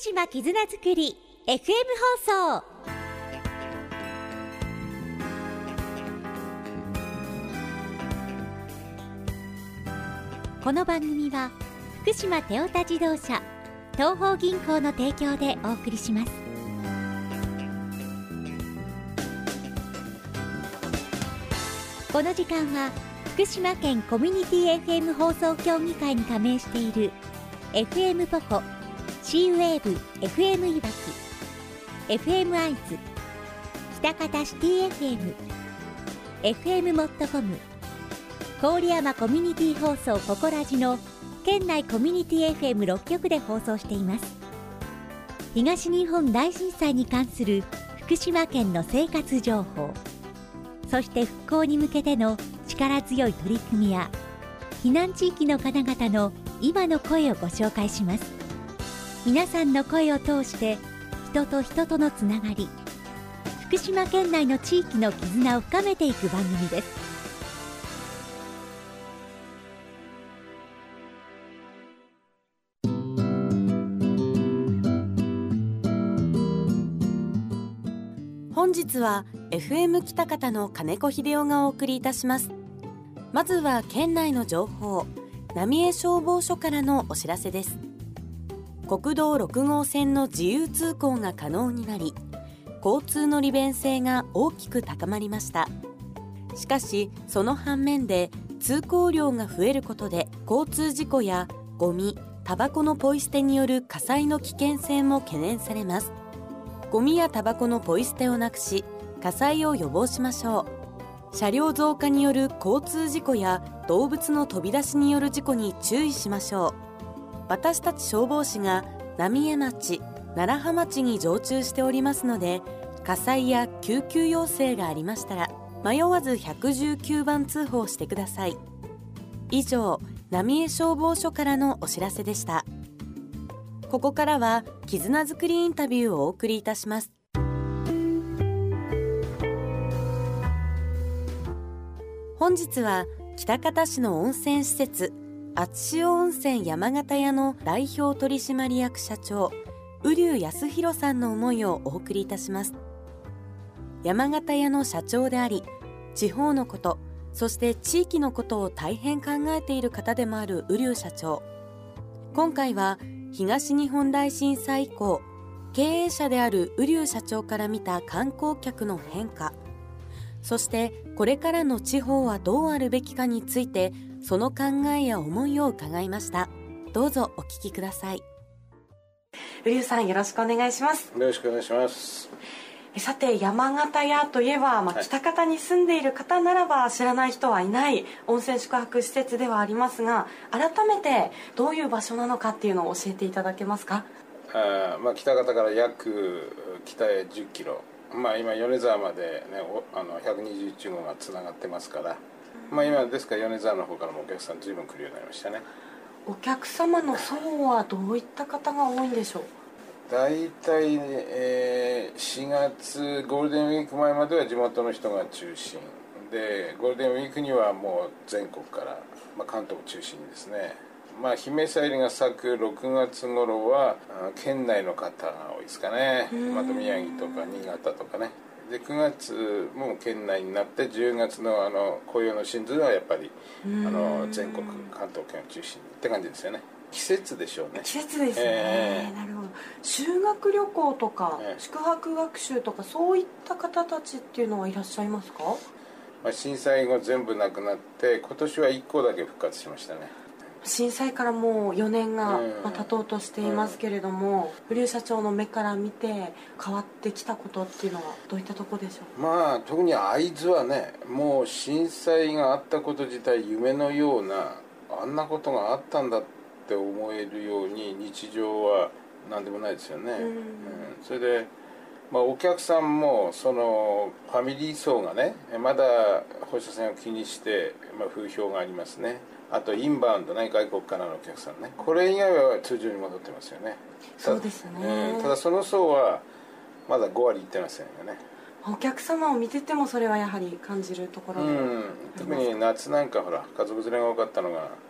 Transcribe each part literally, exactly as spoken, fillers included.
島絆づくり エフエム 放送。この番組は福島テオタ自動車東邦銀行の提供でお送りします。この時間は福島県コミュニティ エフエム 放送協議会に加盟している エフエム ポコ、シーウェーブ エフエム いわき、エフエム アイズ、北方シティ エフエム、エフエム モットコム、郡山コミュニティ放送ココラジの県内コミュニティ エフエムろっ 局で放送しています。東日本大震災に関する福島県の生活情報、そして復興に向けての力強い取り組みや避難地域の方々の今の声をご紹介します。皆さんの声を通して人と人とのつながり、福島県内の地域の絆を深めていく番組です。 本日は エフエム 北方の金子秀夫がお送りいたします。まずは県内の情報、浪江消防署からのお知らせです。国道ろく号線の自由通行が可能になり、交通の利便性が大きく高まりました。しかしその反面で通行量が増えることで交通事故やゴミ、タバコのポイ捨てによる火災の危険性も懸念されます。ゴミやタバコのポイ捨てをなくし、火災を予防しましょう。車両増加による交通事故や動物の飛び出しによる事故に注意しましょう。私たち消防士が浪江町、楢葉町に常駐しておりますので、火災や救急要請がありましたら迷わずひゃくじゅうきゅうばん通報してください。以上、浪江消防署からのお知らせでした。ここからは絆づくりインタビューをお送りいたします。本日は喜多方市の温泉施設厚塩温泉山形屋の代表取締役社長瓜生康弘さんの思いをお送りいたします。山形屋の社長であり、地方のこと、そして地域のことを大変考えている方でもある瓜生社長。今回は東日本大震災以降、経営者である瓜生社長から見た観光客の変化、そしてこれからの地方はどうあるべきかについて、その考えや思いを伺いました。どうぞお聞きください。瓜生さん、よろしくお願いします。 よろしくお願いします。 さて、山形屋といえば、まあ、北方に住んでいる方ならば知らない人はいない温泉宿泊施設ではありますが、改めてどういう場所なのかっていうのを教えていただけますか？ あ、まあ、北方から約北へじゅっキロ、まあ、今米沢まで、ね、あのひゃくにじゅういち号がつながってますから、まあ、今ですから米沢の方からもお客さん随分来るようになりましたね。 お客様の層はどういった方が多いんでしょう？ 大体、えー、しがつゴールデンウィーク前までは地元の人が中心で、ゴールデンウィークにはもう全国から、まあ、関東を中心にですね、まあ、姫さゆりが咲くろくがつ頃は県内の方が多いですかね。また宮城とか新潟とかね。でくがつも県内になって、じゅうがつ の, あの紅葉のシーズンはやっぱりあの全国関東圏を中心にって感じですよね。季節でしょうね。 季節ですね、 えー、 なるほど。修学旅行とか、 えー、 宿泊学習とかそういった方たちっていうのはいらっしゃいますか？ まあ、震災後全部なくなって、今年はいっこだけ復活しましたね。 震災からもうよねんが経とうとしていますけれども、瓜生社長の目から見て変わってきたことっていうのはどういったところでしょう？ まあ特に会津はね、もう震災があったこと自体夢のような、あんなことがあったんだって思えるように日常は何でもないですよね。うん、うん、それで、まあ、お客さんもそのファミリー層がね、まだ放射線を気にして、まあ、風評がありますね。あとインバウンドね、外国からのお客さんね、これ以外は通常に戻ってますよね。 そうですね、 うん、ただその層はまだご割いってませんよね。 お客様を見ててもそれはやはり感じるところで、うん、 特に夏なんかほら家族連れが多かったのが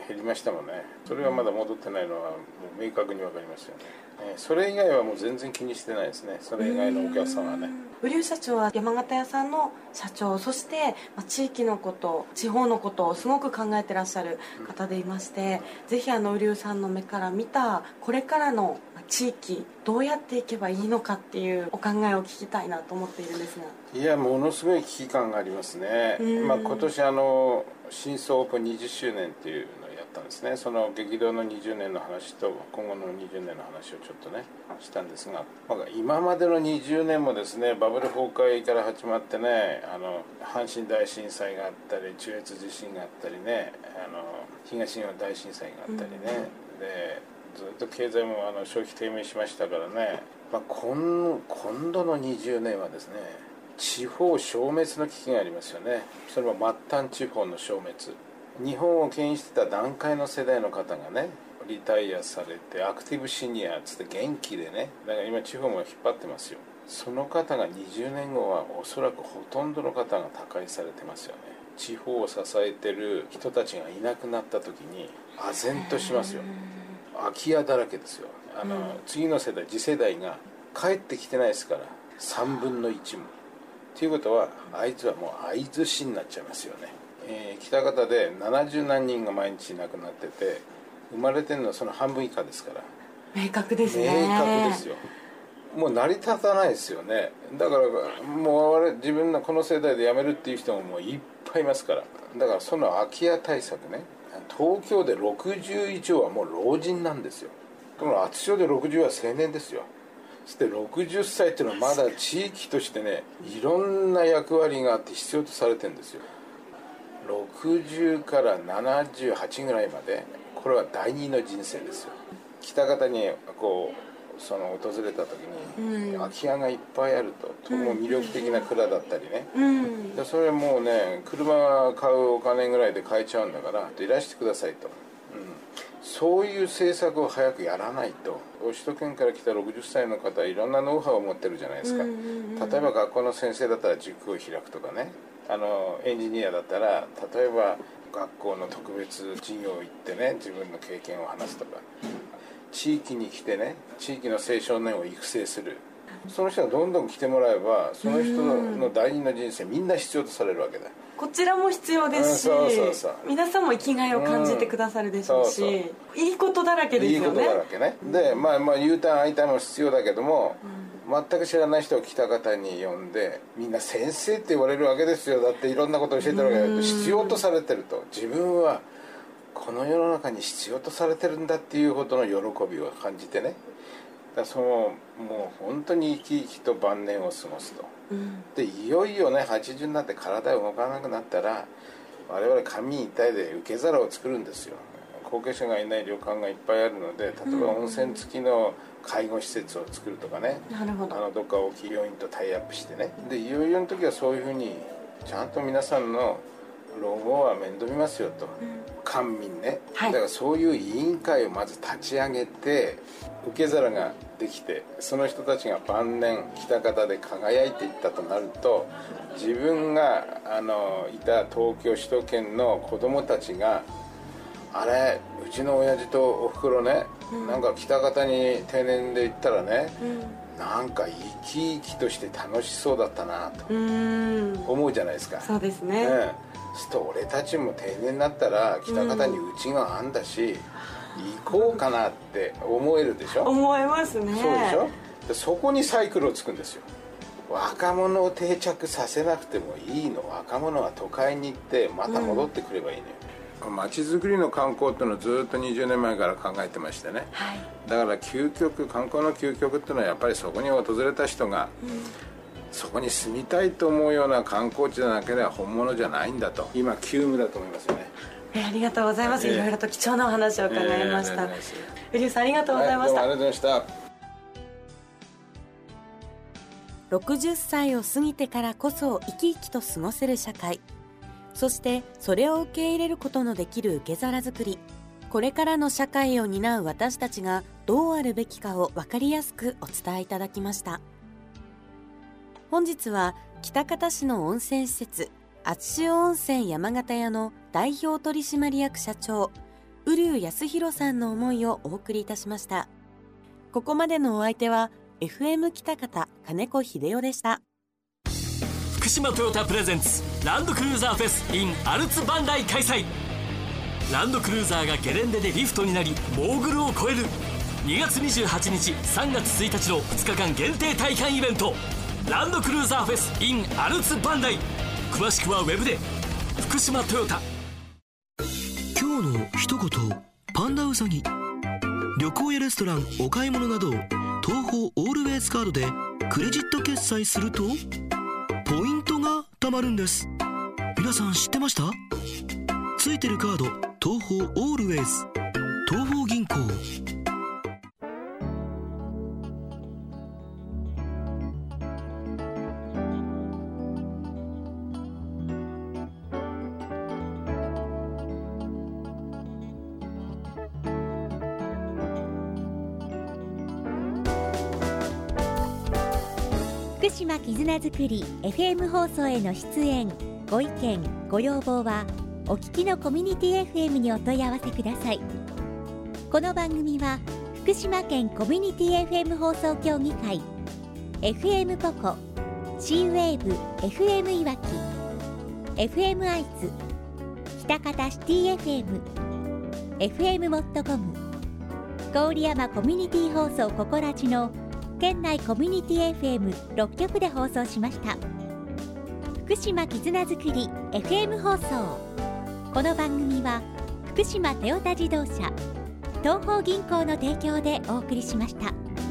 減りましたもんね。それがまだ戻ってないのはもう明確に分かりますよね。それ以外はもう全然気にしてないですね。それ以外のお客さんはね。 瓜生社長は山形屋さんの社長、そして地域のこと、地方のことをすごく考えてらっしゃる方でいまして、うん、ぜひあの瓜生さんの目から見たこれからの地域どうやっていけばいいのかっていうお考えを聞きたいなと思っているんですが。 いや、ものすごい危機感がありますね。まあ、今年あの新装オープンにじゅっしゅうねんっていうのをやったんですね。その激動のにじゅうねんの話と今後のにじゅうねんの話をちょっとねしたんですが、まあ、今までのにじゅうねんもですね、バブル崩壊から始まってね、あの阪神大震災があったり、中越地震があったりね、あの東日本大震災があったりね、うん、でずっと経済もあの消費低迷しましたからね、まあ、今, 今度のにじゅうねんはですね、地方消滅の危機がありますよね。それも末端地方の消滅。日本を牽引してた団塊の世代の方がね、リタイアされてアクティブシニアつって元気でね、だから今地方も引っ張ってますよ。その方がにじゅうねんごはおそらくほとんどの方が他界されてますよね。地方を支えてる人たちがいなくなった時に唖然としますよ。空き家だらけですよ。あの、うん、次の世代、次世代が帰ってきてないですから、さんぶんのいちも。ということはあいつはもう相づしになっちゃいますよね。えー、北方でななじゅうなんにんが毎日亡くなってて、生まれてるのはその半分以下ですから。 明確ですね。 明確ですよ。もう成り立たないですよね。だからもう我々自分のこの世代で辞めるっていう人ももういっぱいいますから。だからその空き家対策ね、東京でろくじゅう以上はもう老人なんですよ。でも厚町でろくじゅうは青年ですよ。そしてろくじゅっさいっていうのはまだ地域としてね、いろんな役割があって必要とされてるんですよ。ろくじゅうからななじゅうはちぐらいまで、これは第二の人生ですよ。北方にこうその訪れた時に、うん、空き家がいっぱいあると、とても魅力的な蔵だったりね、うん、でそれもうね、車買うお金ぐらいで買えちゃうんだからいらしてくださいと、うん、そういう政策を早くやらないと。首都圏から来たろくじゅっさいの方はいろんなノウハウを持ってるじゃないですか、うんうんうん、例えば学校の先生だったら塾を開くとかね、あのエンジニアだったら例えば学校の特別授業行ってね、自分の経験を話すとか、地域に来てね、地域の青少年を育成する。その人がどんどん来てもらえば、その人の第二の人生みんな必要とされるわけだ。 こちらも必要ですし、うん、そうそうそう、皆さんも生きがいを感じてくださるでしょうし、うん、そうそう、いいことだらけですよね。いいことだらけね。で、まあまあ U ターン I ターンも必要だけども、うん、全く知らない人を北方に呼んで、みんな先生って言われるわけですよ。だっていろんなことを教えてるわけだけど、必要とされてると、自分はこの世の中に必要とされてるんだっていうことの喜びを感じてね、だそのもう本当に生き生きと晩年を過ごすと、うん、でいよいよね、はちじゅうになって体が動かなくなったら、我々神一体で受け皿を作るんですよ。後継者がいない旅館がいっぱいあるので、例えば温泉付きの介護施設を作るとかね、 なるほど、 あのどっか大きい病院とタイアップしてね、でいよいよの時はそういうふうにちゃんと皆さんの老後は面倒見ますよと、うん、官民ね、はい、だからそういう委員会をまず立ち上げて、受け皿ができて、その人たちが晩年北方で輝いていったとなると、自分があのいた東京首都圏の子供たちが、あれうちの親父とおふくろね、うん、なんか北方に定年で行ったらね、うん、なんか生き生きとして楽しそうだったなと思うじゃないですか。 そうですね、 うん、そうすると俺たちも定年になったら北方にうちがあんだし、うん、行こうかなって思えるでしょ。 思えますね。 そうでしょ。でそこにサイクルをつくんですよ。若者を定着させなくてもいいの。若者は都会に行ってまた戻ってくればいいのよ、うん、街づくりの観光っていうのをずっとにじゅうねんまえから考えてましてね、はい、だから究極、観光の究極っていうのはやっぱりそこに訪れた人が、うん、そこに住みたいと思うような観光地じゃなければ本物じゃないんだと、今急務だと思いますよね。 えー、ありがとうございます、えー、いろいろと貴重なお話を伺いました。瓜生さんありがとうございました、 はい、どうもありがとうございました。 ろくじゅっさいを過ぎてからこそ生き生きと過ごせる社会、そしてそれを受け入れることのできる受け皿づくり、これからの社会を担う私たちがどうあるべきかを分かりやすくお伝えいただきました。本日は喜多方市の温泉施設、熱塩温泉山形屋の代表取締役社長瓜生康弘さんの思いをお送りいたしました。ここまでのお相手は エフエム 北方金子秀夫でした。 福島トヨタプレゼンツランドクルーザーフェス in アルツバンダイ開催。ランドクルーザーがゲレンデでリフトになりモーグルを越える。にがつにじゅうはちにちさんがつついたちのふつかかん限定体感イベント、ランドクルーザーフェス in アルツバンダイ。詳しくはウェブで。福島トヨタ。 今日の一言、パンダウサギ。旅行やレストラン、お買い物など東宝オールウェイズカードでクレジット決済するとポイントが貯まるんです。皆さん知ってました？ついてるカード、東宝オールウェイズ、東宝銀行。 福島絆づくり エフエム 放送への出演、ご意見ご要望はお聞きのコミュニティ エフエム にお問い合わせください。この番組は福島県コミュニティ エフエム 放送協議会、 エフエム ポコ、 C ウェーブ エフエム いわき、 エフエム 愛知、北方シティ エフエム、 エフエム モットコム、郡山コミュニティ放送ココラジの県内コミュニティ エフエムろっきょくで放送しました。福島絆づくり エフエム 放送。この番組は福島トヨタ自動車、東邦銀行の提供でお送りしました。